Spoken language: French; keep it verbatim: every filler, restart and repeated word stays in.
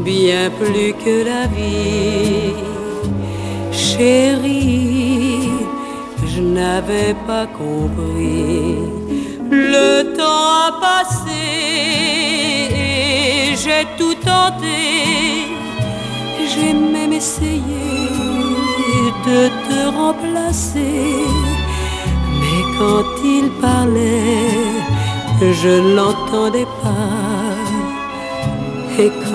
bien plus que la vie. Chérie, je n'avais pas compris. Le temps a passé et j'ai tout tenté. J'ai même essayé de te remplacer. Mais quand il parlait, je l'entendais pas. Et quand